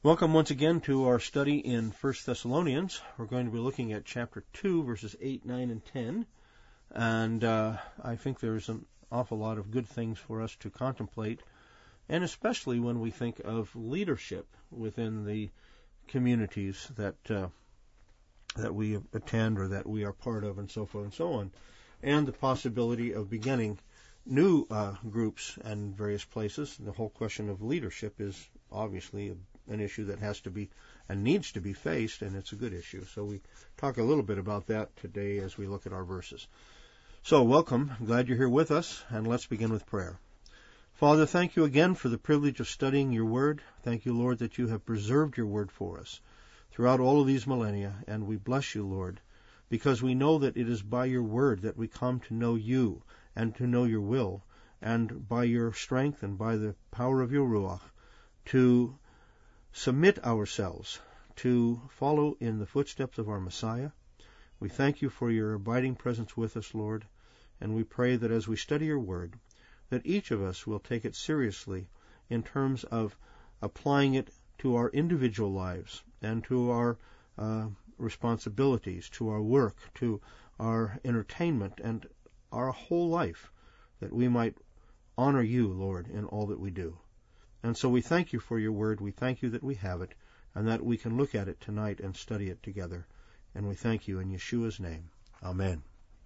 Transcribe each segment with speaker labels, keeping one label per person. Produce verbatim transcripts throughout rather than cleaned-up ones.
Speaker 1: Welcome once again to our study in First Thessalonians. We're going to be looking at chapter two, verses eight, nine, and ten. And uh, I think there's an awful lot of good things for us to contemplate, and especially when we think of leadership within the communities that uh, that we attend or that we are part of, and so forth and so on, and the possibility of beginning new uh, groups and various places. The whole question of leadership is obviously a an issue that has to be and needs to be faced, and it's a good issue. So we talk a little bit about that today as we look at our verses. So welcome. I'm glad you're here with us, and let's begin with prayer. Father, thank you again for the privilege of studying your word. Thank you, Lord, that you have preserved your word for us throughout all of these millennia, and we bless you, Lord, because we know that it is by your word that we come to know you and to know your will, and by your strength and by the power of your Ruach to submit ourselves to follow in the footsteps of our Messiah. We thank you for your abiding presence with us, Lord, and we pray that as we study your word, that each of us will take it seriously in terms of applying it to our individual lives and to our uh, responsibilities, to our work, to our entertainment, and our whole life, that we might honor you, Lord, in all that we do. And so we thank you for your word. We thank you that we have it and that we can look at it tonight and study it together. And we thank you in Yeshua's name. Amen.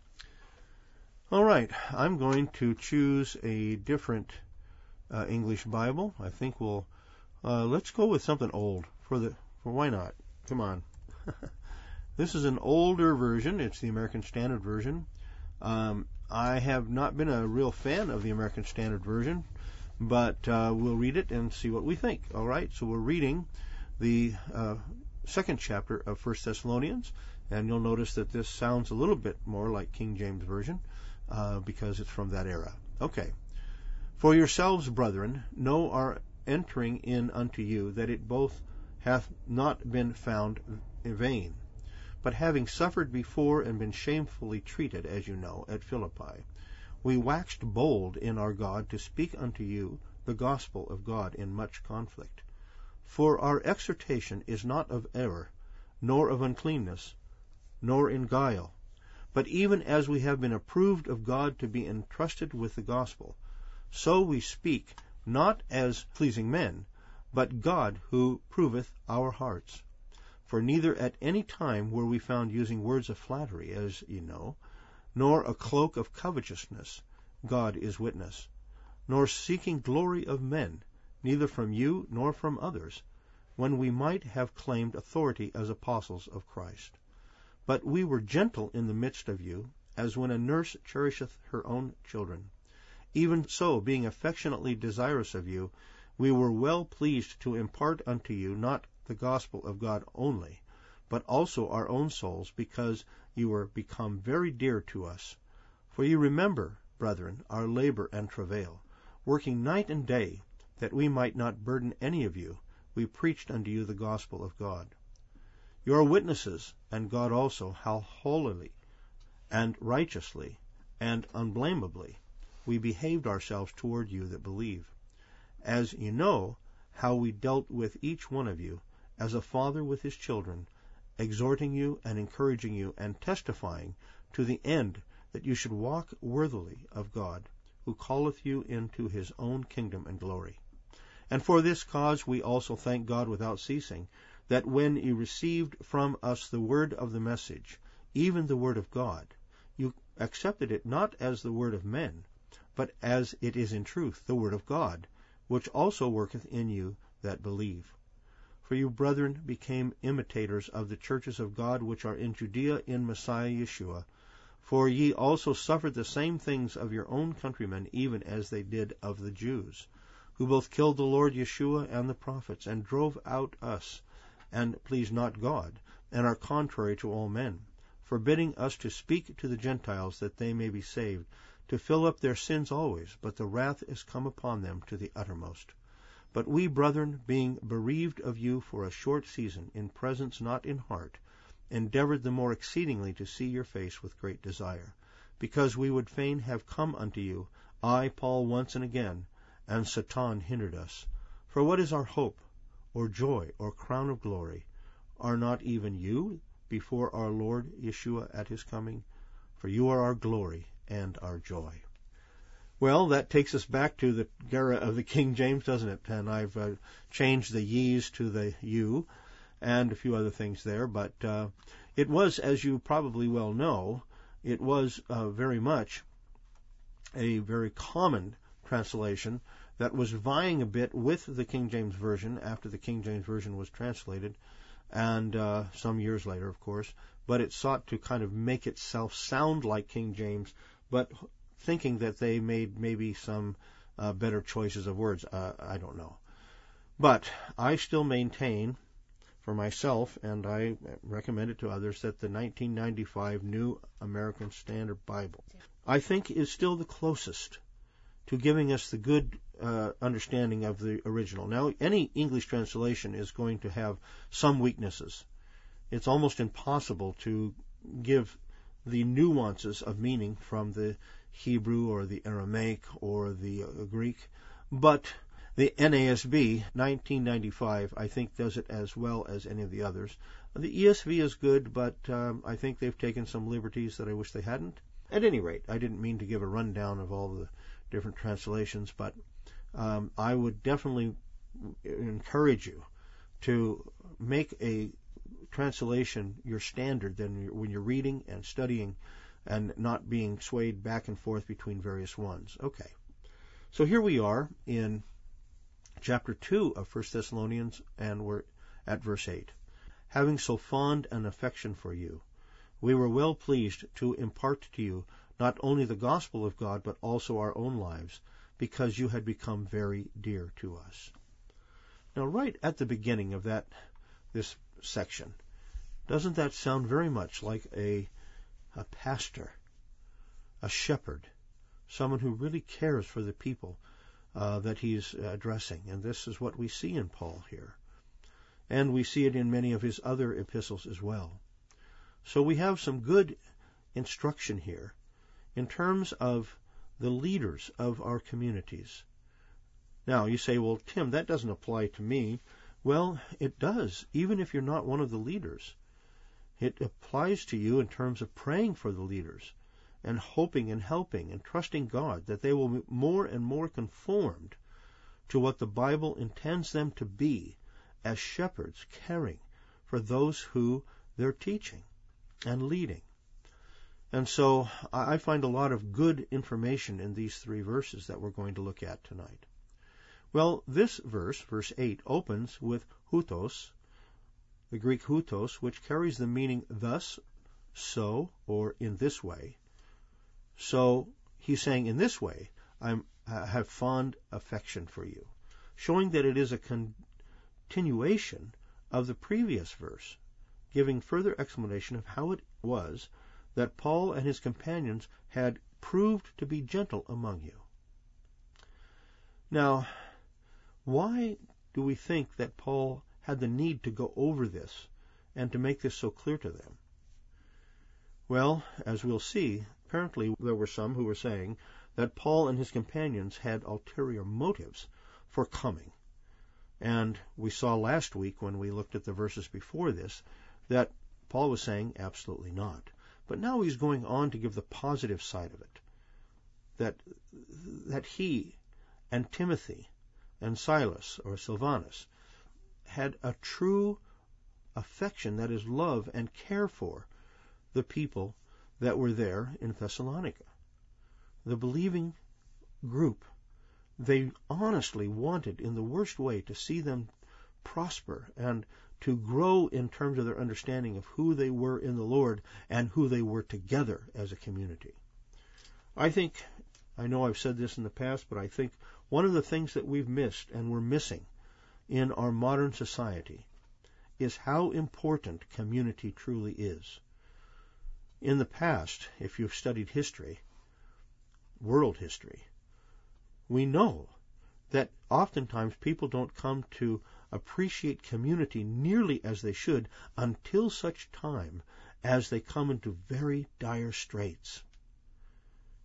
Speaker 1: All right. I'm going to choose a different uh, English Bible. I think we'll uh, let's go with something old for the for why not? Come on. This is an older version. It's the American Standard Version. Um, I have not been a real fan of the American Standard Version, but uh, we'll read it and see what we think. All right, so we're reading the uh, second chapter of First Thessalonians, and you'll notice that this sounds a little bit more like King James Version uh, because it's from that era. Okay. For yourselves, brethren, know our entering in unto you, that it both hath not been found in vain, but having suffered before and been shamefully treated, as you know, at Philippi, we waxed bold in our God to speak unto you the gospel of God in much conflict. For our exhortation is not of error, nor of uncleanness, nor in guile, but even as we have been approved of God to be entrusted with the gospel, so we speak, not as pleasing men, but God who proveth our hearts. For neither at any time were we found using words of flattery, as ye know, nor a cloak of covetousness, God is witness, nor seeking glory of men, neither from you nor from others, when we might have claimed authority as apostles of Christ. But we were gentle in the midst of you, as when a nurse cherisheth her own children. Even so, being affectionately desirous of you, we were well pleased to impart unto you not the gospel of God only, but also our own souls, because you are become very dear to us. For you remember, brethren, our labor and travail, working night and day, that we might not burden any of you. We preached unto you the gospel of God. You are witnesses, and God also, how holily and righteously and unblameably we behaved ourselves toward you that believe, as you know how we dealt with each one of you, as a father with his children, exhorting you and encouraging you, and testifying to the end that you should walk worthily of God, who calleth you into his own kingdom and glory. And for this cause we also thank God without ceasing, that when you received from us the word of the message, even the word of God, you accepted it not as the word of men, but as it is in truth the word of God, which also worketh in you that believe. For you, brethren, became imitators of the churches of God which are in Judea in Messiah Yeshua. For ye also suffered the same things of your own countrymen, even as they did of the Jews, who both killed the Lord Yeshua and the prophets, and drove out us, and please not God, and are contrary to all men, forbidding us to speak to the Gentiles that they may be saved, to fill up their sins always, but the wrath is come upon them to the uttermost. But we, brethren, being bereaved of you for a short season, in presence not in heart, endeavored the more exceedingly to see your face with great desire, because we would fain have come unto you, I, Paul, once and again, and Satan hindered us. For what is our hope, or joy, or crown of glory? Are not even you before our Lord Yeshua at his coming? For you are our glory and our joy. Well, that takes us back to the era of the King James, doesn't it? And I've uh, changed the ye's to the you and a few other things there. But uh, it was, as you probably well know, it was uh, very much a very common translation that was vying a bit with the King James Version after the King James Version was translated, and uh, some years later, of course. But it sought to kind of make itself sound like King James, but thinking that they made maybe some uh, better choices of words. Uh, I don't know. But I still maintain for myself, and I recommend it to others, that the nineteen ninety-five New American Standard Bible, I think, is still the closest to giving us the good uh, understanding of the original. Now, any English translation is going to have some weaknesses. It's almost impossible to give the nuances of meaning from the Hebrew or the Aramaic or the uh, Greek, but the N A S B nineteen ninety-five, I think, does it as well as any of the others. The E S V is good, but um, I think they've taken some liberties that I wish they hadn't. At any rate, I didn't mean to give a rundown of all the different translations, but um, I would definitely encourage you to make a translation your standard then when you're reading and studying and not being swayed back and forth between various ones. Okay. So here we are in chapter two of First Thessalonians, and we're at verse eight. Having so fond an affection for you, we were well pleased to impart to you not only the gospel of God, but also our own lives, because you had become very dear to us. Now, right at the beginning of that this section, doesn't that sound very much like a a pastor, a shepherd, someone who really cares for the people uh, that he's addressing? And this is what we see in Paul here. And we see it in many of his other epistles as well. So we have some good instruction here in terms of the leaders of our communities. Now, you say, well, Tim, that doesn't apply to me. Well, it does, even if you're not one of the leaders. It applies to you in terms of praying for the leaders and hoping and helping and trusting God that they will be more and more conformed to what the Bible intends them to be as shepherds caring for those who they're teaching and leading. And so I find a lot of good information in these three verses that we're going to look at tonight. Well, this verse, verse eight, opens with hutos, the Greek hutos, which carries the meaning thus, so, or in this way. So he's saying, in this way, I have fond affection for you, showing that it is a continuation of the previous verse, giving further explanation of how it was that Paul and his companions had proved to be gentle among you. Now, why do we think that Paul had the need to go over this and to make this so clear to them? Well, as we'll see, apparently there were some who were saying that Paul and his companions had ulterior motives for coming. And we saw last week when we looked at the verses before this that Paul was saying absolutely not. But now he's going on to give the positive side of it, that that he and Timothy and Silas, or Silvanus, had a true affection, that is, love and care for the people that were there in Thessalonica. The believing group, they honestly wanted in the worst way to see them prosper and to grow in terms of their understanding of who they were in the Lord and who they were together as a community. I think, I know I've said this in the past, but I think one of the things that we've missed and we're missing in our modern society is how important community truly is. In the past, if you've studied history, world history, we know that oftentimes people don't come to appreciate community nearly as they should until such time as they come into very dire straits.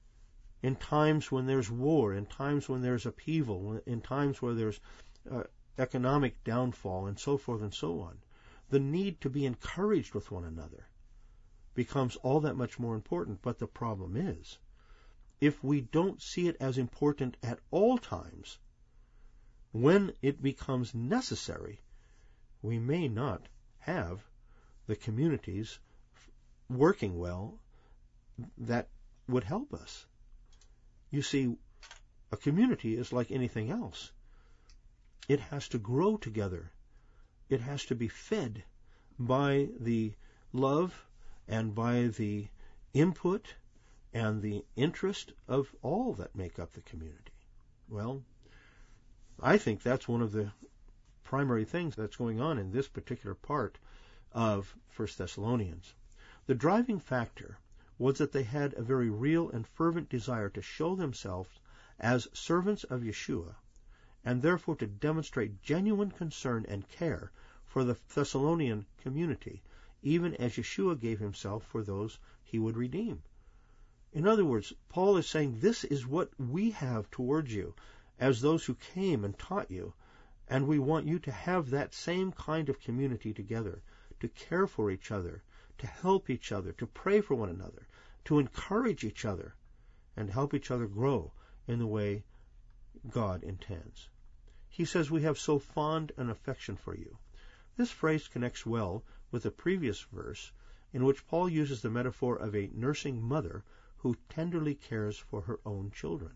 Speaker 1: In times when there's war, in times when there's upheaval, in times where there's uh, economic downfall and so forth and so on, the need to be encouraged with one another becomes all that much more important. But the problem is, if we don't see it as important at all times, when it becomes necessary, we may not have the communities working well that would help us. You see, a community is like anything else. It has to grow together. It has to be fed by the love and by the input and the interest of all that make up the community. Well, I think that's one of the primary things that's going on in this particular part of First Thessalonians. The driving factor was that they had a very real and fervent desire to show themselves as servants of Yeshua, and therefore to demonstrate genuine concern and care for the Thessalonian community, even as Yeshua gave himself for those he would redeem. In other words, Paul is saying this is what we have towards you as those who came and taught you, and we want you to have that same kind of community together, to care for each other, to help each other, to pray for one another, to encourage each other, and help each other grow in the way God intends. He says we have so fond an affection for you. This phrase connects well with the previous verse, in which Paul uses the metaphor of a nursing mother who tenderly cares for her own children.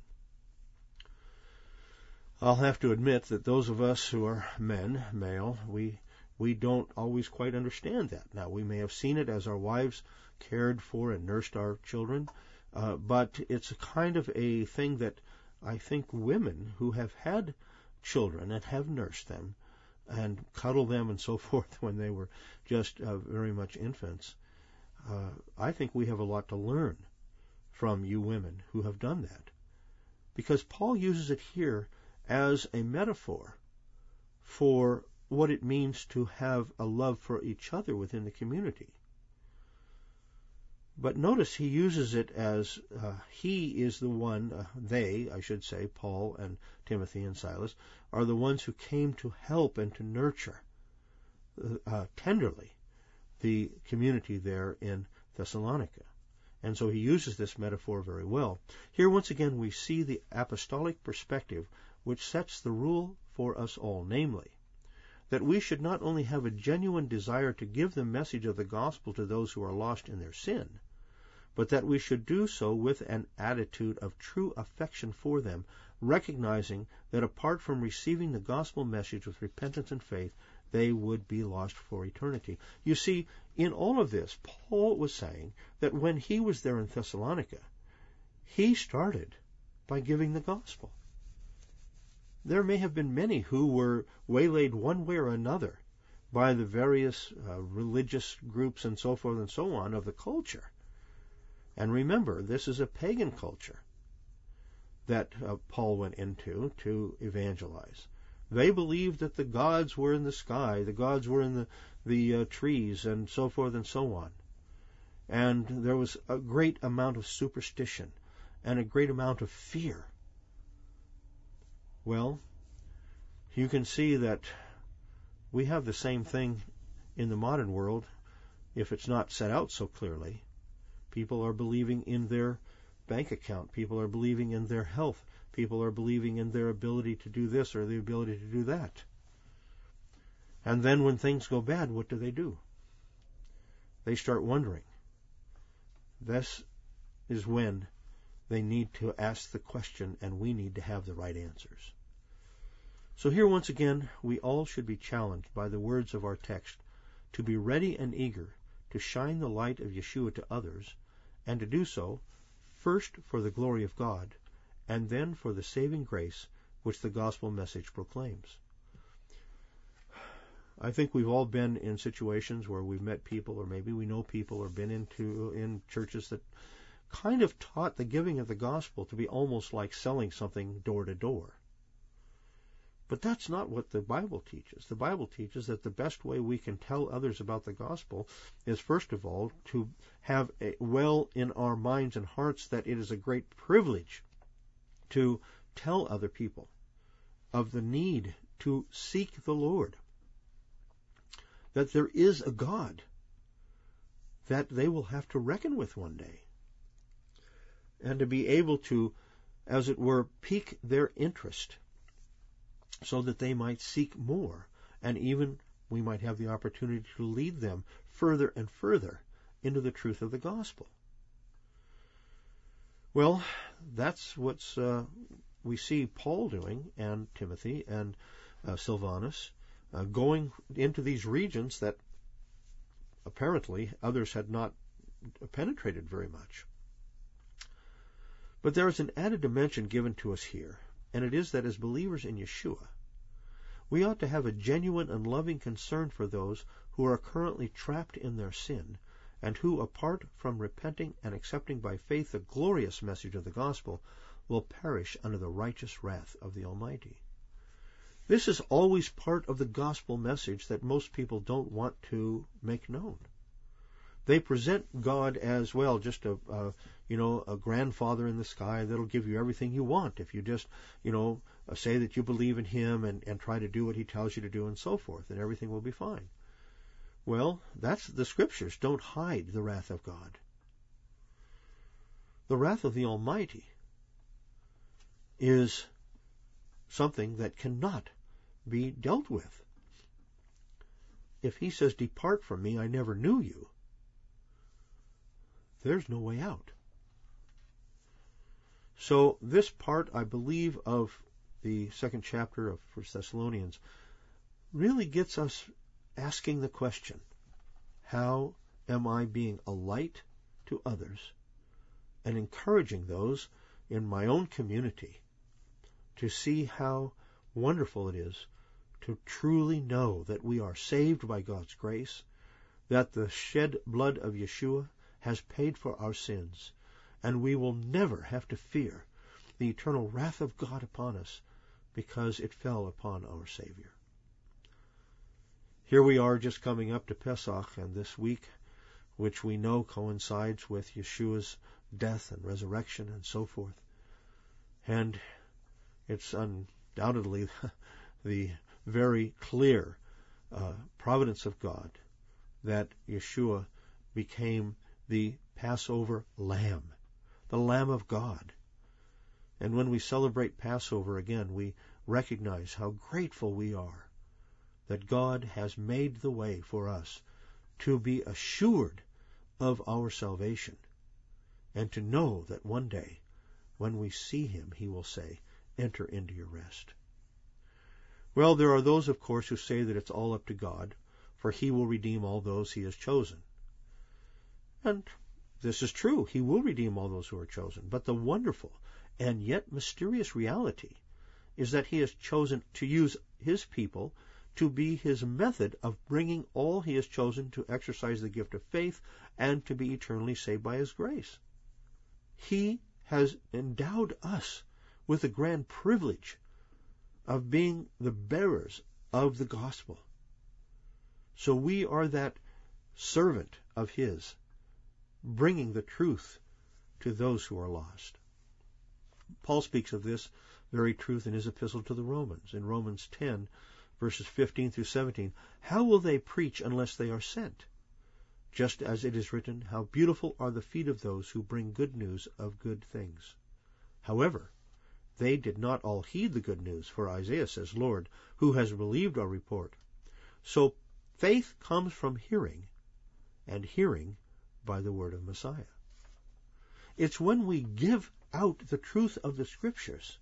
Speaker 1: I'll have to admit that those of us who are men, male, we we don't always quite understand that. Now, we may have seen it as our wives cared for and nursed our children, uh, but it's a kind of a thing that I think women who have had children and have nursed them and cuddled them and so forth when they were just uh, very much infants, uh, I think we have a lot to learn from you women who have done that. Because Paul uses it here as a metaphor for what it means to have a love for each other within the community. But notice he uses it as uh, he is the one, uh, they, I should say, Paul and Timothy and Silas, are the ones who came to help and to nurture uh, tenderly the community there in Thessalonica. And so he uses this metaphor very well. Here, once again, we see the apostolic perspective which sets the rule for us all, namely, that we should not only have a genuine desire to give the message of the gospel to those who are lost in their sin, but that we should do so with an attitude of true affection for them, recognizing that apart from receiving the gospel message with repentance and faith, they would be lost for eternity. You see, in all of this, Paul was saying that when he was there in Thessalonica, he started by giving the gospel. There may have been many who were waylaid one way or another by the various uh, religious groups and so forth and so on of the culture. And remember, this is a pagan culture that uh, Paul went into to evangelize. They believed that the gods were in the sky, the gods were in the, the uh, trees, and so forth and so on. And there was a great amount of superstition and a great amount of fear. Well, you can see that we have the same thing in the modern world, if it's not set out so clearly. People are believing in their bank account. People are believing in their health. People are believing in their ability to do this or the ability to do that. And then when things go bad, what do they do? They start wondering. This is when they need to ask the question, and we need to have the right answers. So here once again, we all should be challenged by the words of our text to be ready and eager to shine the light of Yeshua to others, and to do so first for the glory of God, and then for the saving grace which the gospel message proclaims. I think we've all been in situations where we've met people, or maybe we know people, or been into in churches that kind of taught the giving of the gospel to be almost like selling something door to door. But that's not what the Bible teaches. The Bible teaches that the best way we can tell others about the gospel is, first of all, to have a, well in our minds and hearts that it is a great privilege to tell other people of the need to seek the Lord, that there is a God that they will have to reckon with one day, and to be able to, as it were, pique their interest so that they might seek more, and even we might have the opportunity to lead them further and further into the truth of the gospel. Well, that's what uh, we see Paul doing, and Timothy and uh, Silvanus, uh, going into these regions that apparently others had not penetrated very much. But there is an added dimension given to us here, and it is that as believers in Yeshua, we ought to have a genuine and loving concern for those who are currently trapped in their sin, and who, apart from repenting and accepting by faith the glorious message of the gospel, will perish under the righteous wrath of the Almighty. This is always part of the gospel message that most people don't want to make known. They present God as, well, just a, uh, you know, a grandfather in the sky that'll give you everything you want if you just, you know, say that you believe in Him and, and try to do what He tells you to do and so forth, and everything will be fine. Well, that's the Scriptures don't hide the wrath of God. The wrath of the Almighty is something that cannot be dealt with. If He says, "Depart from me, I never knew you," there's no way out. So this part, I believe, of the second chapter of First Thessalonians really gets us asking the question, how am I being a light to others and encouraging those in my own community to see how wonderful it is to truly know that we are saved by God's grace, that the shed blood of Yeshua has paid for our sins, and we will never have to fear the eternal wrath of God upon us because it fell upon our Savior. Here we are just coming up to Pesach, and this week, which we know coincides with Yeshua's death and resurrection and so forth. And it's undoubtedly the very clear uh, providence of God that Yeshua became the Passover lamb, the Lamb of God. And when we celebrate Passover again, we recognize how grateful we are that God has made the way for us to be assured of our salvation, and to know that one day, when we see Him, He will say, "Enter into your rest." Well, there are those, of course, who say that it's all up to God, for He will redeem all those He has chosen. And this is true. He will redeem all those who are chosen. But the wonderful and yet mysterious reality is that He has chosen to use His people to be His method of bringing all He has chosen to exercise the gift of faith and to be eternally saved by His grace. He has endowed us with the grand privilege of being the bearers of the gospel. So we are that servant of His, bringing the truth to those who are lost. Paul speaks of this very truth in his epistle to the Romans, in Romans ten, verses fifteen through seventeen. How will they preach unless they are sent? Just as it is written, how beautiful are the feet of those who bring good news of good things. However, they did not all heed the good news, for Isaiah says, "Lord, who has believed our report?" So faith comes from hearing, and hearing by the word of Messiah. It's when we give out the truth of the Scriptures,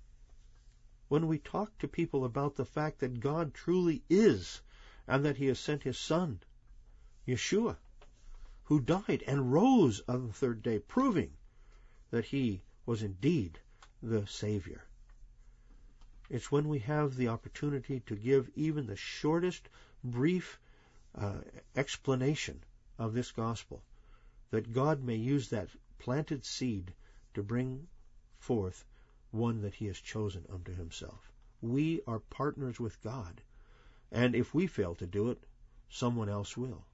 Speaker 1: when we talk to people about the fact that God truly is, and that He has sent His Son, Yeshua, who died and rose on the third day, proving that He was indeed the Savior. It's when we have the opportunity to give even the shortest, brief uh, explanation of this gospel, that God may use that planted seed to bring forth one that He has chosen unto Himself. We are partners with God, and if we fail to do it, someone else will.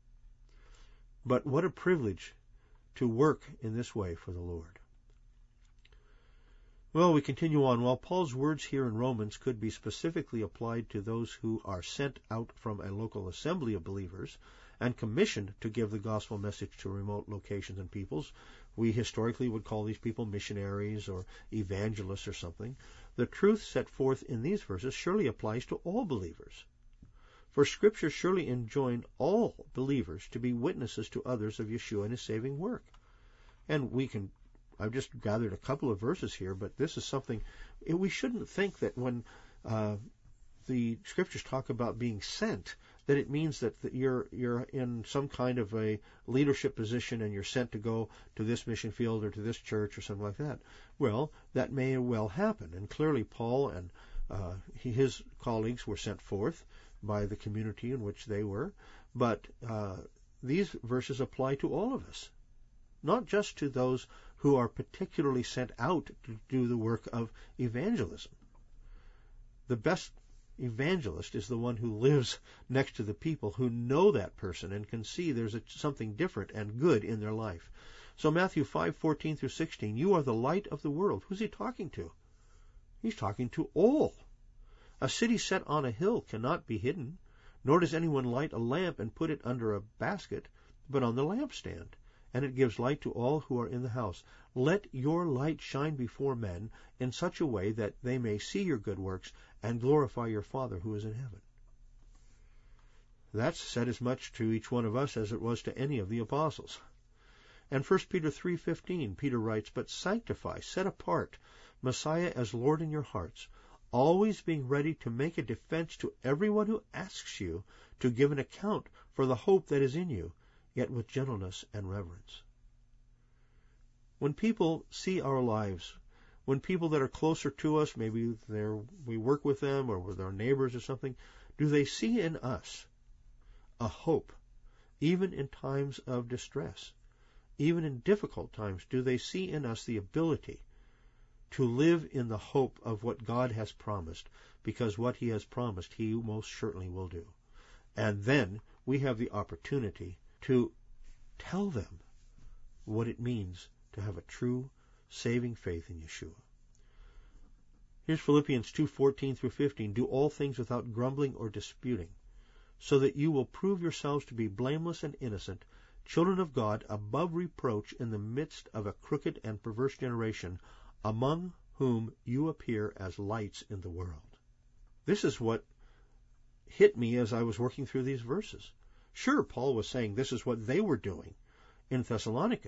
Speaker 1: But what a privilege to work in this way for the Lord. Well, we continue on. While Paul's words here in Romans could be specifically applied to those who are sent out from a local assembly of believers and commissioned to give the gospel message to remote locations and peoples, we historically would call these people missionaries or evangelists or something. The truth set forth in these verses surely applies to all believers. For Scripture surely enjoined all believers to be witnesses to others of Yeshua and his saving work. And we can I've just gathered a couple of verses here, but this is something we shouldn't think that when uh, the Scriptures talk about being sent, that it means that, that you're you're in some kind of a leadership position and you're sent to go to this mission field or to this church or something like that. Well, that may well happen, and clearly Paul and uh, his colleagues were sent forth by the community in which they were, but uh, these verses apply to all of us, not just to those who are particularly sent out to do the work of evangelism. The best evangelist is the one who lives next to the people, who know that person and can see there's a, something different and good in their life. So Matthew five fourteen through sixteen, you are the light of the world. Who's he talking to? He's talking to all. A city set on a hill cannot be hidden, nor does anyone light a lamp and put it under a basket, but on the lampstand, and it gives light to all who are in the house. Let your light shine before men in such a way that they may see your good works and glorify your Father who is in heaven. That's said as much to each one of us as it was to any of the apostles. And First Peter three fifteen, Peter writes, but sanctify, set apart Messiah as Lord in your hearts, always being ready to make a defense to everyone who asks you to give an account for the hope that is in you, yet with gentleness and reverence. When people see our lives, when people that are closer to us, maybe they're, we work with them or with our neighbors or something, do they see in us a hope, even in times of distress, even in difficult times? Do they see in us the ability to live in the hope of what God has promised, because what he has promised he most certainly will do? And then we have the opportunity to tell them what it means to have a true saving faith in Yeshua. Here's Philippians two fourteen through fifteen. Do all things without grumbling or disputing, so that you will prove yourselves to be blameless and innocent, children of God, above reproach in the midst of a crooked and perverse generation, among whom you appear as lights in the world. This is what hit me as I was working through these verses. Sure, Paul was saying this is what they were doing in Thessalonica,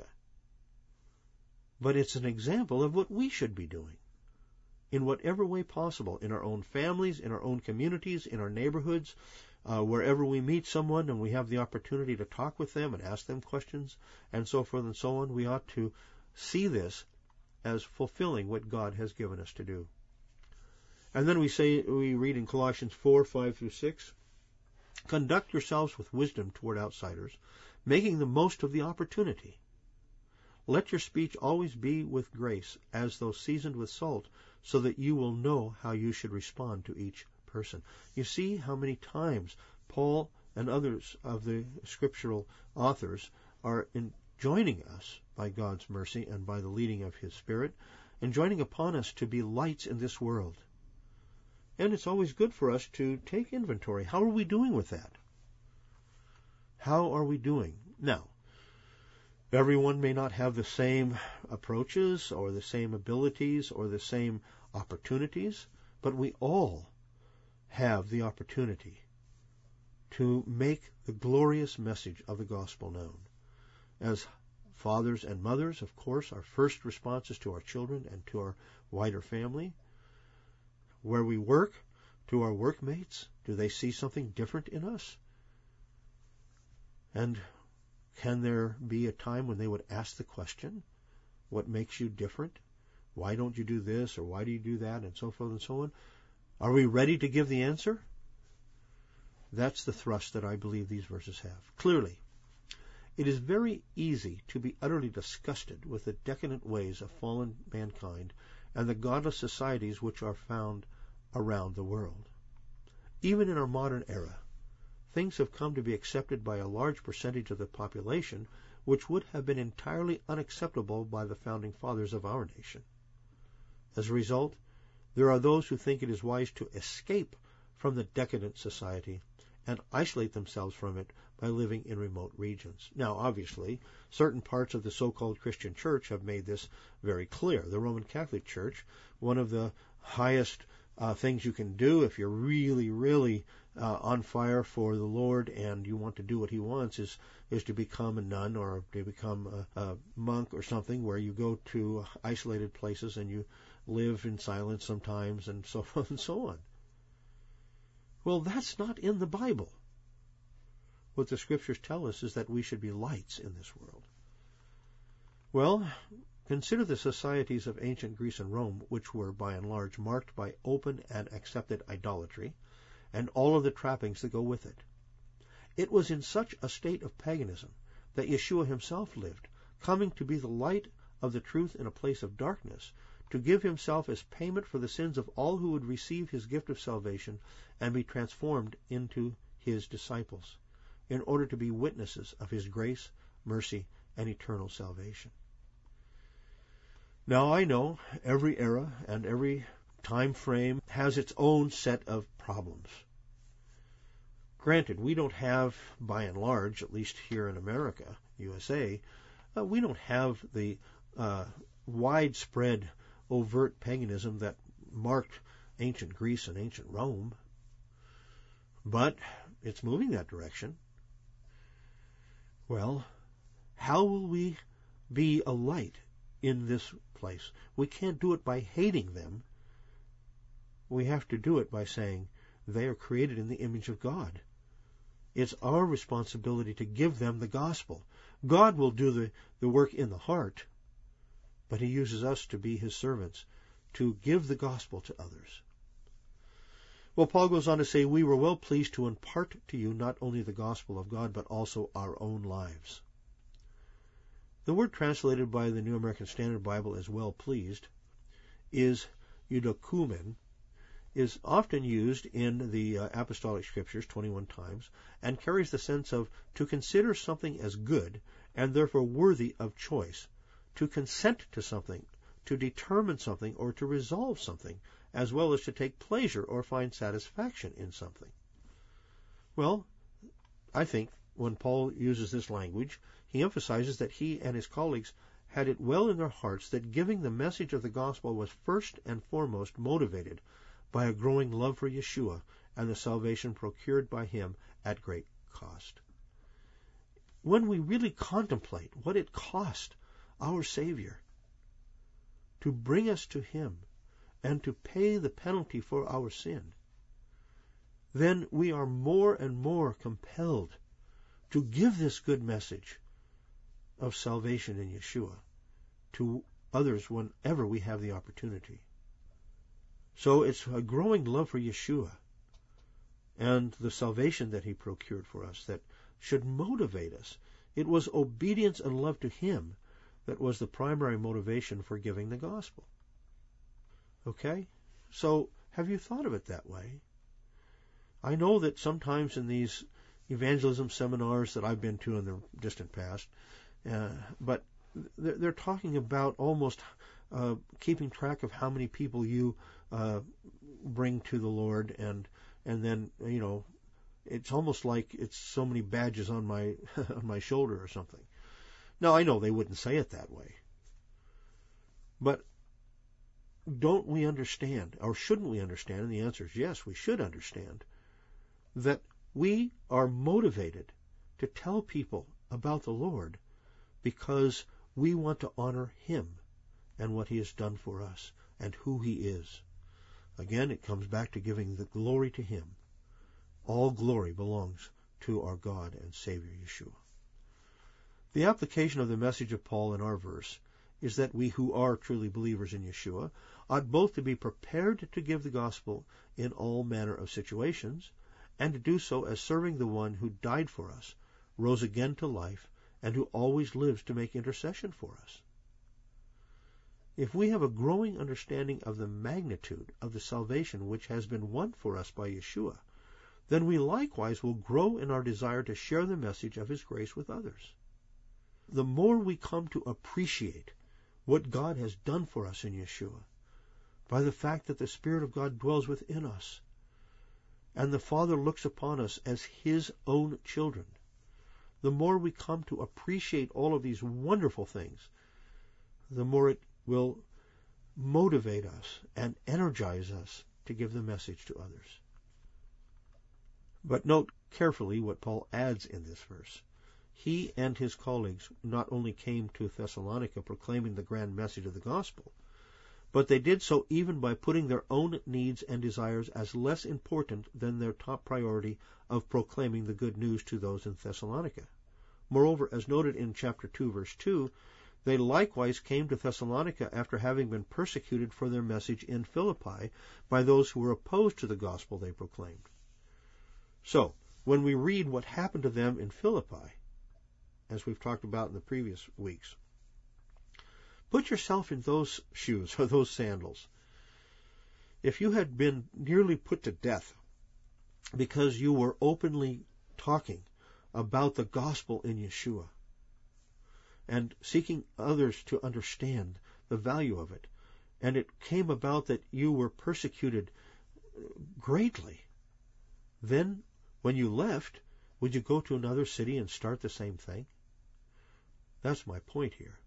Speaker 1: but it's an example of what we should be doing in whatever way possible, in our own families, in our own communities, in our neighborhoods, uh, wherever we meet someone and we have the opportunity to talk with them and ask them questions and so forth and so on. We ought to see this as fulfilling what God has given us to do. And then we say, we read in Colossians four, five through six, conduct yourselves with wisdom toward outsiders, making the most of the opportunity. Let your speech always be with grace, as though seasoned with salt, so that you will know how you should respond to each person. You see how many times Paul and others of the scriptural authors are enjoining us by God's mercy and by the leading of his Spirit, enjoining upon us to be lights in this world. And it's always good for us to take inventory. How are we doing with that? How are we doing? Now, everyone may not have the same approaches or the same abilities or the same opportunities, but we all have the opportunity to make the glorious message of the gospel known. As fathers and mothers, of course, our first response is to our children and to our wider family. Where we work, to our workmates, do they see something different in us? And can there be a time when they would ask the question, what makes you different? Why don't you do this, or why do you do that, and so forth and so on? Are we ready to give the answer? That's the thrust that I believe these verses have. Clearly, it is very easy to be utterly disgusted with the decadent ways of fallen mankind and the godless societies which are found around the world. Even in our modern era, things have come to be accepted by a large percentage of the population which would have been entirely unacceptable by the founding fathers of our nation. As a result, there are those who think it is wise to escape from the decadent society and isolate themselves from it by living in remote regions. Now, obviously, certain parts of the so-called Christian church have made this very clear. The Roman Catholic Church, one of the highest uh, things you can do if you're really, really uh, on fire for the Lord and you want to do what He wants is is to become a nun or to become a, a monk or something, where you go to isolated places and you live in silence sometimes and so forth and so on. Well, that's not in the Bible. What the Scriptures tell us is that we should be lights in this world. Well, consider the societies of ancient Greece and Rome, which were by and large marked by open and accepted idolatry, and all of the trappings that go with it. It was in such a state of paganism that Yeshua himself lived, coming to be the light of the truth in a place of darkness, to give himself as payment for the sins of all who would receive his gift of salvation and be transformed into his disciples, in order to be witnesses of his grace, mercy, and eternal salvation. Now, I know every era and every time frame has its own set of problems. Granted, we don't have, by and large, at least here in America, U S A, uh, we don't have the uh, widespread overt paganism that marked ancient Greece and ancient Rome. But it's moving that direction. Well, how will we be a light in this place? We can't do it by hating them. We have to do it by saying they are created in the image of God. It's our responsibility to give them the gospel. God will do the, the work in the heart, but he uses us to be his servants, to give the gospel to others. Well, Paul goes on to say, we were well pleased to impart to you not only the gospel of God, but also our own lives. The word translated by the New American Standard Bible as well pleased is eudokumen, is often used in the uh, apostolic scriptures twenty-one times, and carries the sense of to consider something as good and therefore worthy of choice, to consent to something, to determine something, or to resolve something, as well as to take pleasure or find satisfaction in something. Well, I think when Paul uses this language, he emphasizes that he and his colleagues had it well in their hearts that giving the message of the gospel was first and foremost motivated by a growing love for Yeshua and the salvation procured by him at great cost. When we really contemplate what it cost our Savior to bring us to him and to pay the penalty for our sin, then we are more and more compelled to give this good message of salvation in Yeshua to others whenever we have the opportunity. So it's a growing love for Yeshua and the salvation that he procured for us that should motivate us. It was obedience and love to him that was the primary motivation for giving the gospel. Okay? So, have you thought of it that way? I know that sometimes in these evangelism seminars that I've been to in the distant past, uh, but they're, they're talking about almost uh, keeping track of how many people you uh, bring to the Lord, and and then, you know, it's almost like it's so many badges on my on my shoulder or something. Now, I know they wouldn't say it that way. But don't we understand, or shouldn't we understand, and the answer is yes, we should understand, that we are motivated to tell people about the Lord because we want to honor him and what he has done for us and who he is. Again, it comes back to giving the glory to him. All glory belongs to our God and Savior Yeshua. The application of the message of Paul in our verse is that we who are truly believers in Yeshua ought both to be prepared to give the gospel in all manner of situations, and to do so as serving the one who died for us, rose again to life, and who always lives to make intercession for us. If we have a growing understanding of the magnitude of the salvation which has been won for us by Yeshua, then we likewise will grow in our desire to share the message of his grace with others. The more we come to appreciate what God has done for us in Yeshua, by the fact that the Spirit of God dwells within us, and the Father looks upon us as His own children. The more we come to appreciate all of these wonderful things, the more it will motivate us and energize us to give the message to others. But note carefully what Paul adds in this verse. He and his colleagues not only came to Thessalonica proclaiming the grand message of the gospel, but they did so even by putting their own needs and desires as less important than their top priority of proclaiming the good news to those in Thessalonica. Moreover, as noted in chapter two, verse two, they likewise came to Thessalonica after having been persecuted for their message in Philippi by those who were opposed to the gospel they proclaimed. So, when we read what happened to them in Philippi, as we've talked about in the previous weeks, put yourself in those shoes or those sandals. If you had been nearly put to death because you were openly talking about the gospel in Yeshua and seeking others to understand the value of it, and it came about that you were persecuted greatly, then when you left, would you go to another city and start the same thing? That's my point here.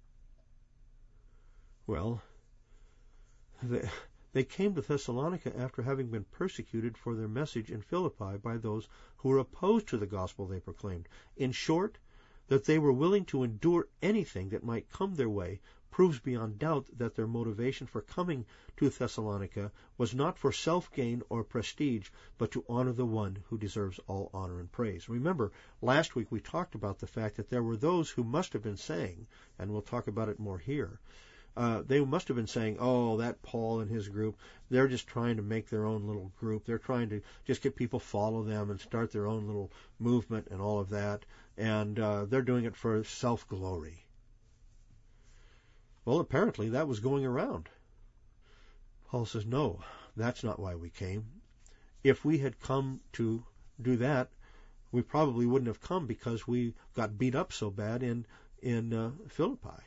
Speaker 1: Well, they, they came to Thessalonica after having been persecuted for their message in Philippi by those who were opposed to the gospel they proclaimed. In short, that they were willing to endure anything that might come their way proves beyond doubt that their motivation for coming to Thessalonica was not for self-gain or prestige, but to honor the one who deserves all honor and praise. Remember, last week we talked about the fact that there were those who must have been saying, and we'll talk about it more here, uh, they must have been saying, oh, that Paul and his group, they're just trying to make their own little group. They're trying to just get people follow them and start their own little movement and all of that, and uh, they're doing it for self-glory. Well, apparently that was going around. Paul says, no, that's not why we came. If we had come to do that, we probably wouldn't have come because we got beat up so bad in, in uh, Philippi.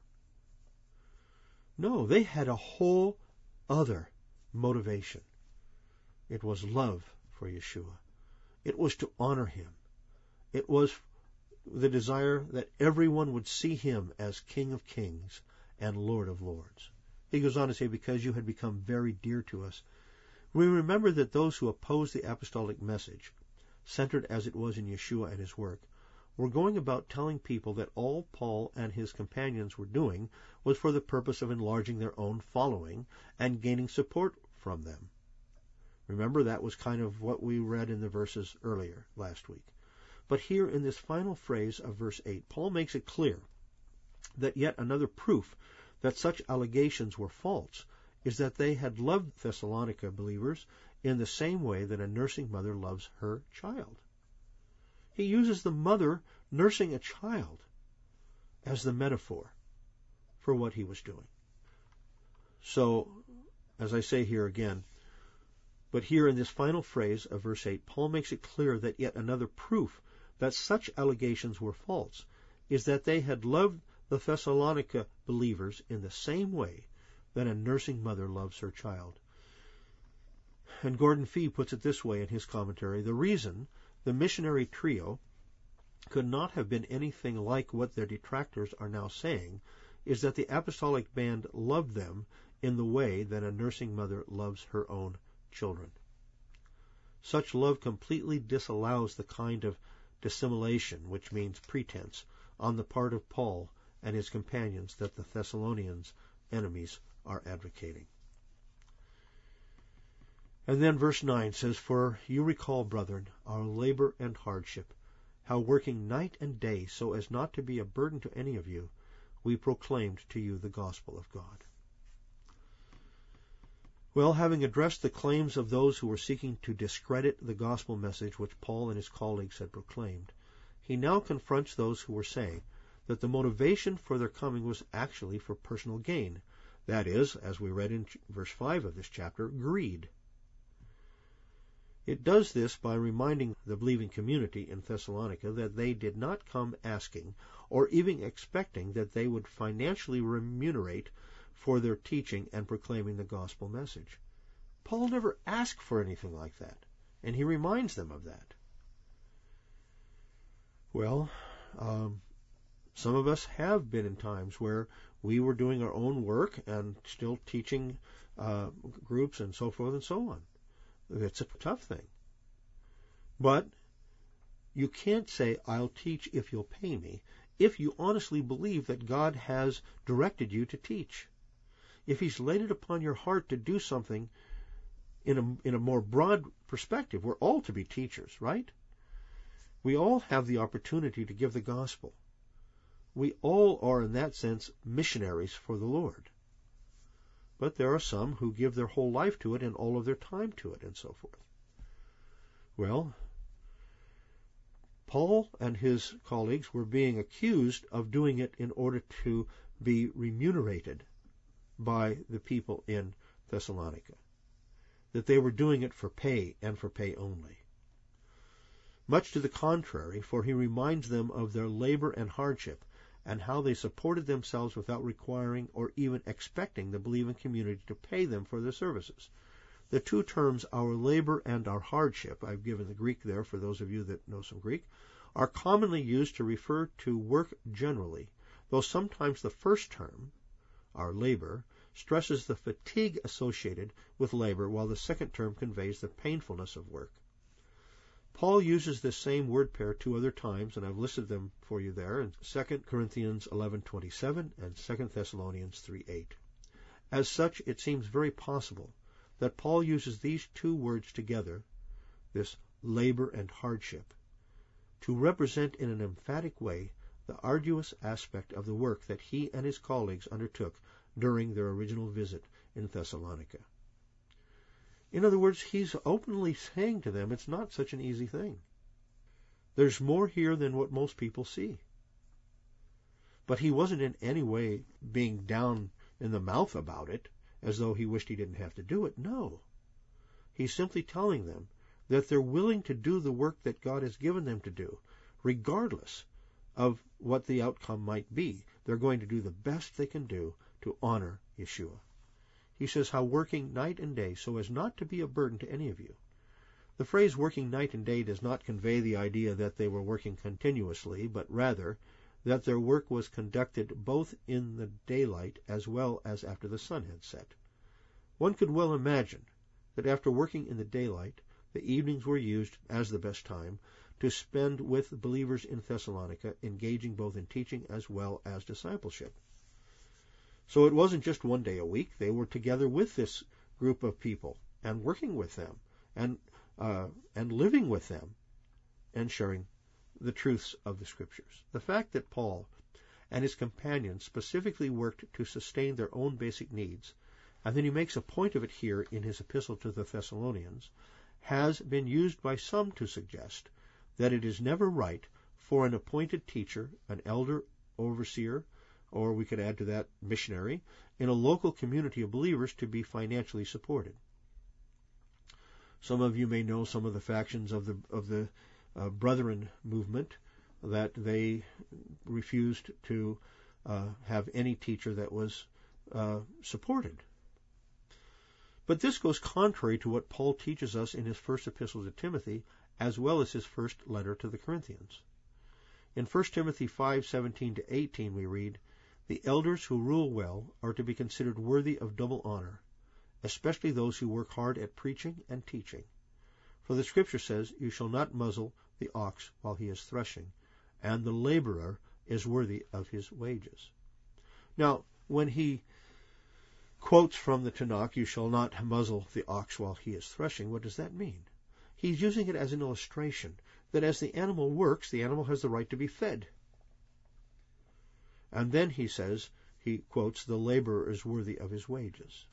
Speaker 1: No, they had a whole other motivation. It was love for Yeshua. It was to honor him. It was the desire that everyone would see him as King of Kings and Lord of Lords. He goes on to say, because you had become very dear to us. We remember that those who opposed the apostolic message, centered as it was in Yeshua and his work, were going about telling people that all Paul and his companions were doing was for the purpose of enlarging their own following and gaining support from them. Remember, that was kind of what we read in the verses earlier last week. But here in this final phrase of verse eight, Paul makes it clear that yet another proof that such allegations were false is that they had loved Thessalonica believers in the same way that a nursing mother loves her child. He uses the mother nursing a child as the metaphor for what he was doing. So, as I say here again, but here in this final phrase of verse eight, Paul makes it clear that yet another proof that such allegations were false is that they had loved the Thessalonica believers in the same way that a nursing mother loves her child. And Gordon Fee puts it this way in his commentary: the reason the missionary trio could not have been anything like what their detractors are now saying is that the apostolic band loved them in the way that a nursing mother loves her own children. Such love completely disallows the kind of dissimulation, which means pretense, on the part of Paul and his companions that the Thessalonians' enemies are advocating. And then verse nine says, for you recall, brethren, our labor and hardship, how working night and day so as not to be a burden to any of you, we proclaimed to you the gospel of God. Well, having addressed the claims of those who were seeking to discredit the gospel message which Paul and his colleagues had proclaimed, he now confronts those who were saying that the motivation for their coming was actually for personal gain. That is, as we read in verse five of this chapter, greed. It does this by reminding the believing community in Thessalonica that they did not come asking or even expecting that they would financially remunerate for their teaching and proclaiming the gospel message. Paul never asked for anything like that, and he reminds them of that. Well, um, some of us have been in times where we were doing our own work and still teaching uh, groups and so forth and so on. It's a tough thing. But you can't say, I'll teach if you'll pay me, if you honestly believe that God has directed you to teach. If He's laid it upon your heart to do something in a, in a more broad perspective, we're all to be teachers, right? We all have the opportunity to give the gospel. We all are, in that sense, missionaries for the Lord. But there are some who give their whole life to it and all of their time to it and so forth. Well, Paul and his colleagues were being accused of doing it in order to be remunerated by the people in Thessalonica, that they were doing it for pay and for pay only. Much to the contrary, for he reminds them of their labor and hardship and how they supported themselves without requiring or even expecting the believing community to pay them for their services. The two terms, our labor and our hardship, I've given the Greek there for those of you that know some Greek, are commonly used to refer to work generally, though sometimes the first term, our labor, stresses the fatigue associated with labor, while the second term conveys the painfulness of work. Paul uses this same word pair two other times, and I've listed them for you there in Second Corinthians eleven twenty-seven and Second Thessalonians three eight. As such, it seems very possible that Paul uses these two words together, this labor and hardship, to represent in an emphatic way the arduous aspect of the work that he and his colleagues undertook during their original visit in Thessalonica. In other words, he's openly saying to them it's not such an easy thing. There's more here than what most people see. But he wasn't in any way being down in the mouth about it, as though he wished he didn't have to do it. No. He's simply telling them that they're willing to do the work that God has given them to do, regardless of what the outcome might be. They're going to do the best they can do to honor Yeshua. He says how working night and day so as not to be a burden to any of you. The phrase working night and day does not convey the idea that they were working continuously, but rather that their work was conducted both in the daylight as well as after the sun had set. One could well imagine that after working in the daylight, the evenings were used as the best time to spend with believers in Thessalonica, engaging both in teaching as well as discipleship. So it wasn't just one day a week. They were together with this group of people and working with them and uh, and living with them and sharing the truths of the Scriptures. The fact that Paul and his companions specifically worked to sustain their own basic needs, and then he makes a point of it here in his epistle to the Thessalonians, has been used by some to suggest that it is never right for an appointed teacher, an elder, overseer, or we could add to that missionary, in a local community of believers to be financially supported. Some of you may know some of the factions of the of the uh, Brethren movement, that they refused to uh, have any teacher that was uh, supported. But this goes contrary to what Paul teaches us in his first epistle to Timothy, as well as his first letter to the Corinthians. In First Timothy five seventeen to eighteen we read, "The elders who rule well are to be considered worthy of double honor, especially those who work hard at preaching and teaching. For the Scripture says, 'You shall not muzzle the ox while he is threshing, and the laborer is worthy of his wages.'" Now, when he quotes from the Tanakh, "You shall not muzzle the ox while he is threshing," what does that mean? He's using it as an illustration that as the animal works, the animal has the right to be fed. And then he says, he quotes, "The laborer is worthy of his wages."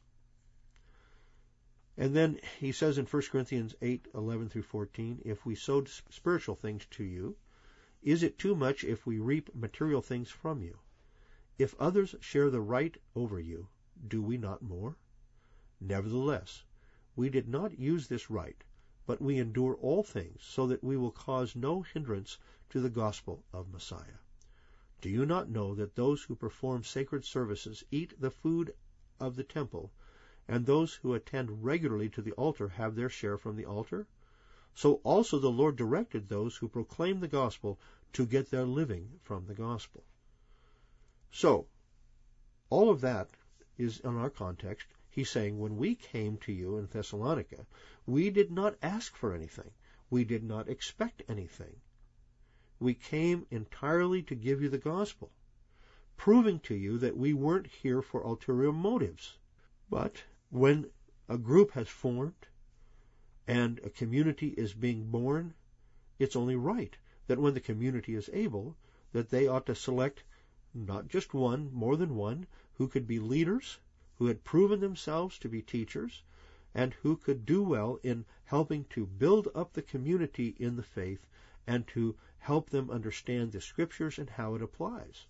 Speaker 1: And then he says in First Corinthians eight eleven through fourteen, "If we sowed spiritual things to you, is it too much if we reap material things from you? If others share the right over you, do we not more? Nevertheless, we did not use this right, but we endure all things, so that we will cause no hindrance to the gospel of Messiah. Do you not know that those who perform sacred services eat the food of the temple, and those who attend regularly to the altar have their share from the altar, so also the Lord directed those who proclaim the gospel to get their living from the gospel. So, all of that is in our context. He's saying, when we came to you in Thessalonica, we did not ask for anything. We did not expect anything. We came entirely to give you the gospel, proving to you that we weren't here for ulterior motives. But when a group has formed and a community is being born, it's only right that when the community is able, that they ought to select not just one, more than one, who could be leaders, who had proven themselves to be teachers, and who could do well in helping to build up the community in the faith and to help them understand the Scriptures and how it applies.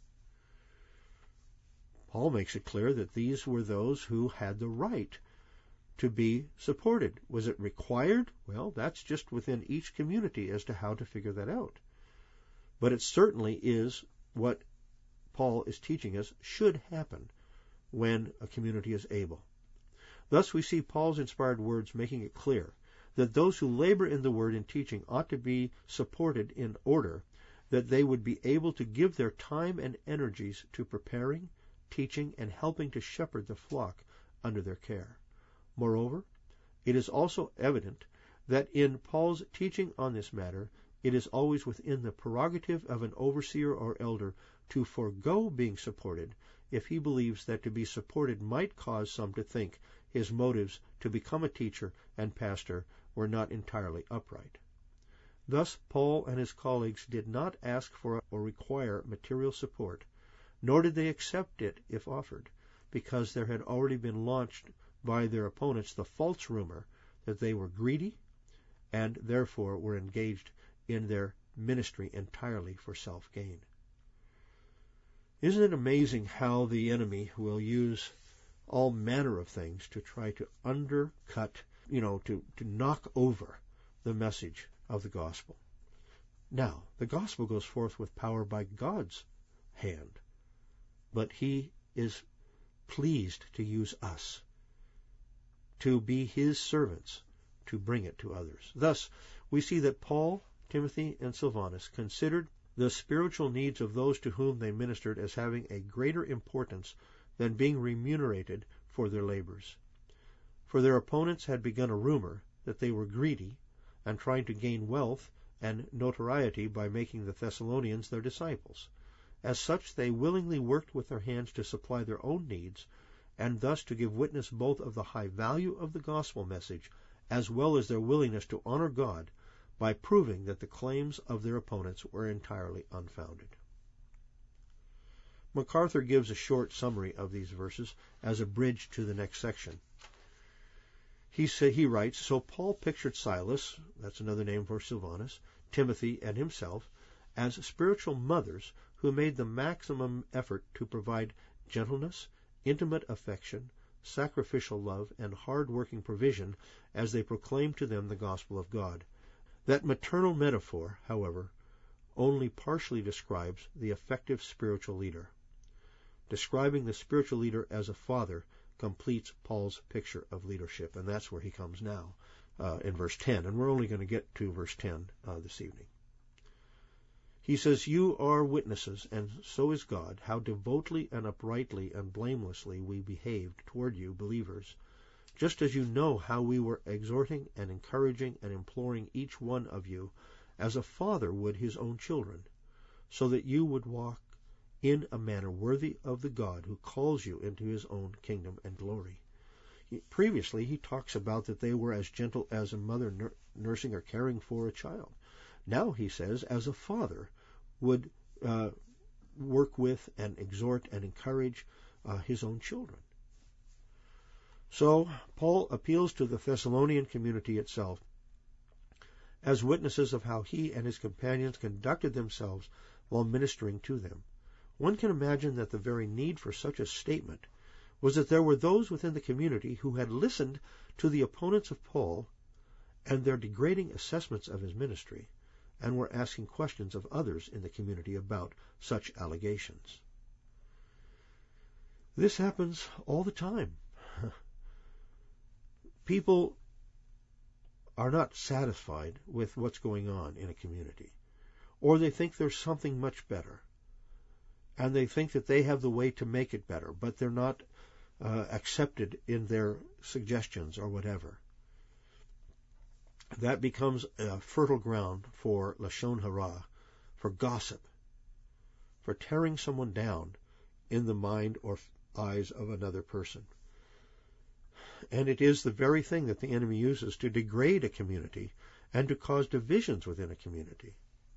Speaker 1: Paul makes it clear that these were those who had the right to be supported. Was it required? Well, that's just within each community as to how to figure that out. But it certainly is what Paul is teaching us should happen when a community is able. Thus we see Paul's inspired words making it clear that those who labor in the word and teaching ought to be supported in order that they would be able to give their time and energies to preparing, teaching, and helping to shepherd the flock under their care. Moreover, it is also evident that in Paul's teaching on this matter, it is always within the prerogative of an overseer or elder to forego being supported if he believes that to be supported might cause some to think his motives to become a teacher and pastor were not entirely upright. Thus, Paul and his colleagues did not ask for or require material support, nor did they accept it if offered, because there had already been launched by their opponents the false rumor that they were greedy and therefore were engaged in their ministry entirely for self-gain. Isn't it amazing how the enemy will use all manner of things to try to undercut, you know, to, to knock over the message of the gospel? Now, the gospel goes forth with power by God's hand, but he is pleased to use us to be his servants to bring it to others. Thus, we see that Paul, Timothy, and Silvanus considered the spiritual needs of those to whom they ministered as having a greater importance than being remunerated for their labors. For their opponents had begun a rumor that they were greedy and trying to gain wealth and notoriety by making the Thessalonians their disciples. As such, they willingly worked with their hands to supply their own needs, and thus to give witness both of the high value of the gospel message as well as their willingness to honor God by proving that the claims of their opponents were entirely unfounded. MacArthur gives a short summary of these verses as a bridge to the next section. He say, he writes, so Paul pictured Silas, that's another name for Silvanus, Timothy, and himself as spiritual mothers who made the maximum effort to provide gentleness, intimate affection, sacrificial love, and hard-working provision as they proclaimed to them the gospel of God. That maternal metaphor, however, only partially describes the effective spiritual leader. Describing the spiritual leader as a father completes Paul's picture of leadership, and that's where he comes now uh, in verse ten, and we're only going to get to verse ten uh, this evening. He says, you are witnesses, and so is God, how devotedly and uprightly and blamelessly we behaved toward you, believers, just as you know how we were exhorting and encouraging and imploring each one of you as a father would his own children, so that you would walk in a manner worthy of the God who calls you into his own kingdom and glory. Previously, he talks about that they were as gentle as a mother nur- nursing or caring for a child. Now he says, as a father would uh, work with and exhort and encourage uh, his own children. So, Paul appeals to the Thessalonian community itself as witnesses of how he and his companions conducted themselves while ministering to them. One can imagine that the very need for such a statement was that there were those within the community who had listened to the opponents of Paul and their degrading assessments of his ministry, and were asking questions of others in the community about such allegations. This happens all the time. People are not satisfied with what's going on in a community, or they think there's something much better, and they think that they have the way to make it better, but they're not uh, accepted in their suggestions or whatever. That becomes a fertile ground for lashon hara, for gossip, for tearing someone down in the mind or eyes of another person. And it is the very thing that the enemy uses to degrade a community and to cause divisions within a community.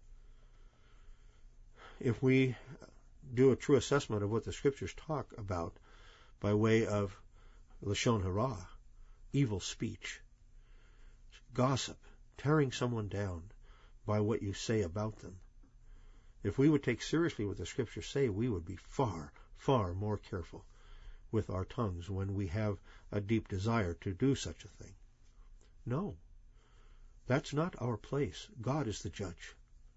Speaker 1: If we do a true assessment of what the Scriptures talk about by way of lashon hara, evil speech, gossip, tearing someone down by what you say about them, if we would take seriously what the Scriptures say, we would be far, far more careful with our tongues when we have a deep desire to do such a thing. No, that's not our place. God is the judge.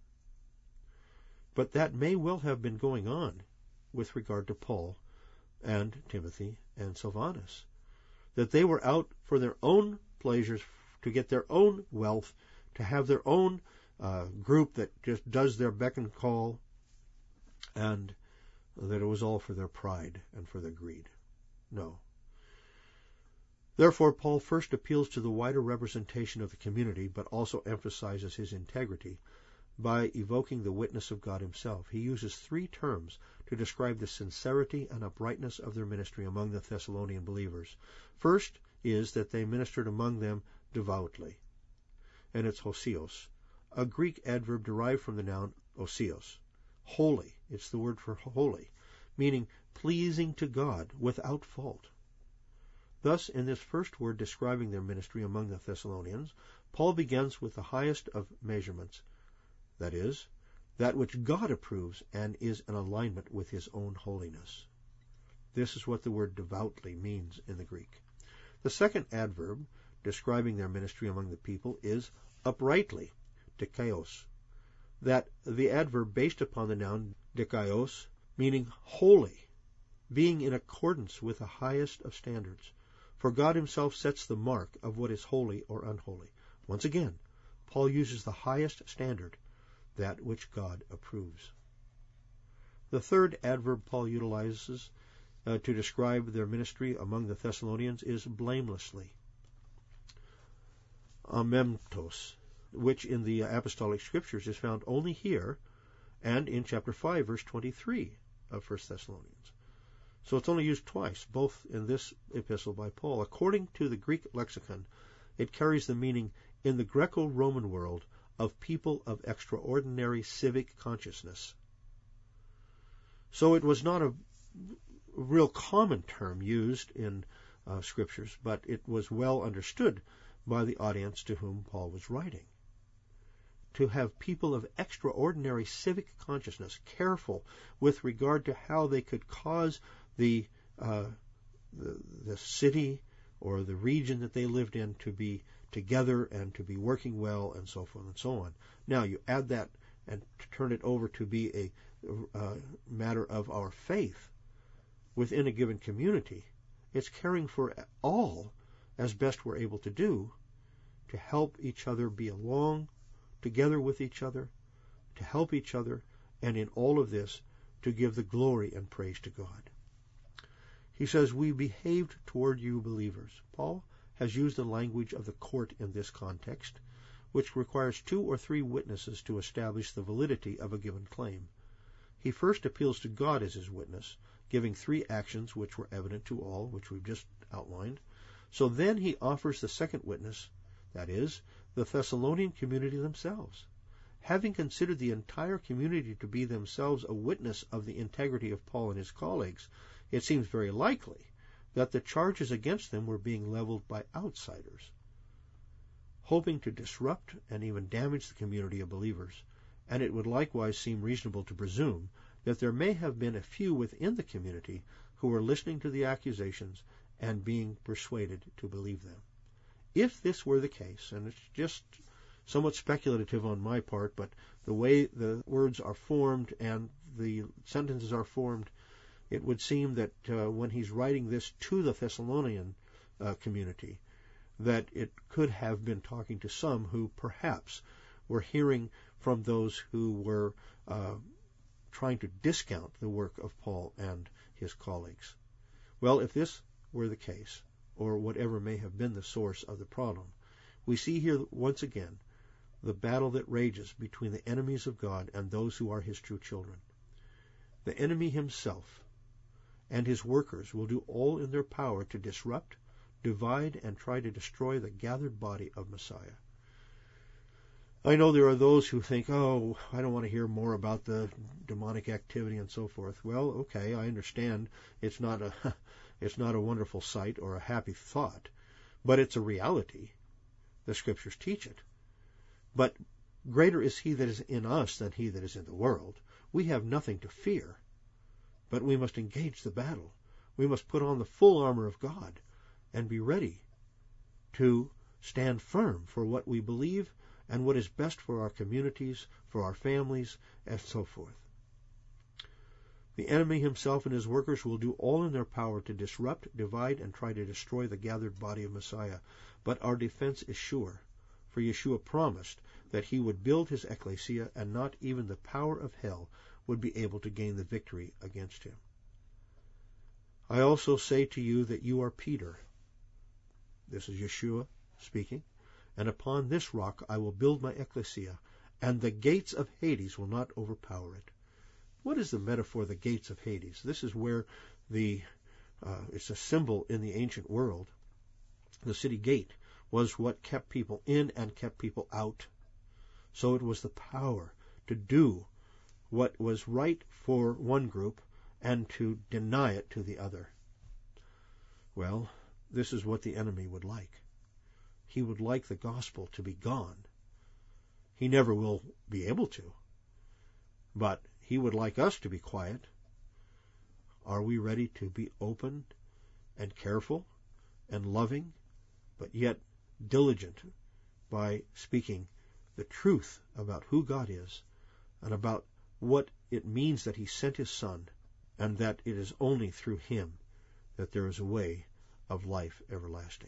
Speaker 1: But that may well have been going on with regard to Paul and Timothy and Silvanus, that they were out for their own pleasures, to get their own wealth, to have their own uh, group that just does their beck and call, and that it was all for their pride and for their greed. No. Therefore, Paul first appeals to the wider representation of the community, but also emphasizes his integrity by evoking the witness of God himself. He uses three terms to describe the sincerity and uprightness of their ministry among the Thessalonian believers. First is that they ministered among them devoutly, and it's hosios, a Greek adverb derived from the noun osios, holy. It's the word for holy, meaning pleasing to God without fault. Thus, in this first word describing their ministry among the Thessalonians, Paul begins with the highest of measurements, that is, that which God approves and is in alignment with his own holiness. This is what the word devoutly means in the Greek. The second adverb describing their ministry among the people is uprightly, dikaios. That the adverb based upon the noun dikaios, meaning holy, being in accordance with the highest of standards. For God himself sets the mark of what is holy or unholy. Once again, Paul uses the highest standard, that which God approves. The third adverb Paul utilizes uh, to describe their ministry among the Thessalonians is blamelessly, amemptos, which in the apostolic scriptures is found only here and in chapter five, verse twenty-three of First Thessalonians. So it's only used twice, both in this epistle by Paul. According to the Greek lexicon, it carries the meaning in the Greco-Roman world of people of extraordinary civic consciousness. So it was not a real common term used in uh, scriptures, but it was well understood by the audience to whom Paul was writing. To have people of extraordinary civic consciousness, careful with regard to how they could cause the, uh, the the city or the region that they lived in to be together and to be working well, and so forth and so on. Now you add that and turn it over to be a uh, matter of our faith within a given community. It's caring for all as best we're able to do to help each other be along together with each other, to help each other, and in all of this to give the glory and praise to God. He says, we behaved toward you believers. Paul has used the language of the court in this context, which requires two or three witnesses to establish the validity of a given claim. He first appeals to God as his witness, giving three actions which were evident to all, which we've just outlined. So then he offers the second witness, that is, the Thessalonian community themselves. Having considered the entire community to be themselves a witness of the integrity of Paul and his colleagues, it seems very likely that the charges against them were being leveled by outsiders, hoping to disrupt and even damage the community of believers, and it would likewise seem reasonable to presume that there may have been a few within the community who were listening to the accusations and being persuaded to believe them. If this were the case, and it's just somewhat speculative on my part, but the way the words are formed and the sentences are formed it would seem that uh, when he's writing this to the Thessalonian uh, community, that it could have been talking to some who perhaps were hearing from those who were uh, trying to discount the work of Paul and his colleagues. Well, if this were the case, or whatever may have been the source of the problem, we see here once again the battle that rages between the enemies of God and those who are his true children. The enemy himself and his workers will do all in their power to disrupt, divide, and try to destroy the gathered body of Messiah. I know there are those who think, oh, I don't want to hear more about the demonic activity and so forth. Well, okay, I understand it's not a it's not a wonderful sight or a happy thought, but it's a reality. The Scriptures teach it. But greater is he that is in us than he that is in the world. We have nothing to fear, but we must engage the battle. We must put on the full armor of God and be ready to stand firm for what we believe and what is best for our communities, for our families, and so forth. The enemy himself and his workers will do all in their power to disrupt, divide, and try to destroy the gathered body of Messiah. But our defense is sure, for Yeshua promised that he would build his ecclesia, and not even the power of hell would be able to gain the victory against him. I also say to you that you are Peter. This is Yeshua speaking. And upon this rock I will build my ecclesia, and the gates of Hades will not overpower it. What is the metaphor, the gates of Hades? This is where the, uh, it's a symbol in the ancient world. The city gate was what kept people in and kept people out. So it was the power to do what was right for one group and to deny it to the other. Well, this is what the enemy would like. He would like the gospel to be gone. He never will be able to. But he would like us to be quiet. Are we ready to be open and careful and loving, but yet diligent by speaking the truth about who God is and about what it means that he sent his Son, and that it is only through him that there is a way of life everlasting?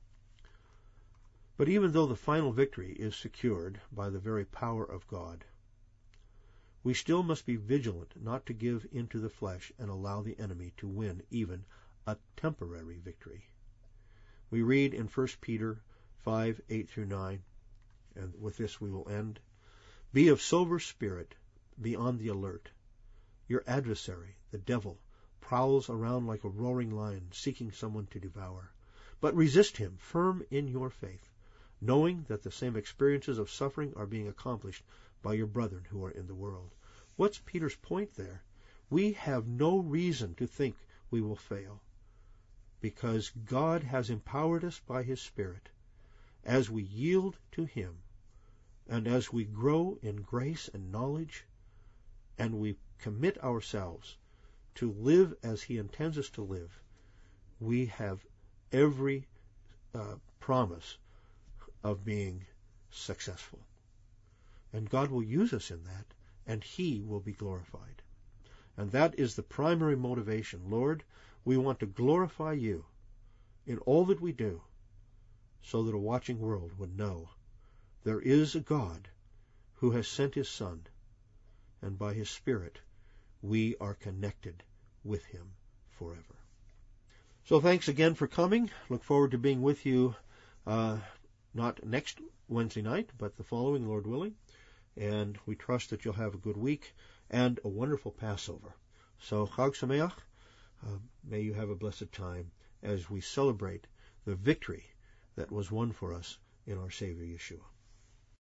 Speaker 1: But even though the final victory is secured by the very power of God, we still must be vigilant not to give into the flesh and allow the enemy to win even a temporary victory. We read in First Peter five, eight through nine, and with this we will end. Be of sober spirit, be on the alert. Your adversary, the devil, prowls around like a roaring lion, seeking someone to devour. But resist him, firm in your faith, knowing that the same experiences of suffering are being accomplished by your brethren who are in the world. What's Peter's point there? We have no reason to think we will fail, because God has empowered us by his Spirit. As we yield to him, and as we grow in grace and knowledge, and we commit ourselves to live as he intends us to live, we have every uh, promise of being successful. And God will use us in that, and he will be glorified. And that is the primary motivation. Lord, we want to glorify you in all that we do, so that a watching world would know there is a God who has sent his Son, and by his Spirit we are connected with him forever. So thanks again for coming. Look forward to being with you uh, not next Wednesday night, but the following, Lord willing. And we trust that you'll have a good week and a wonderful Passover. So Chag Sameach, uh, may you have a blessed time as we celebrate the victory that was won for us in our Savior Yeshua.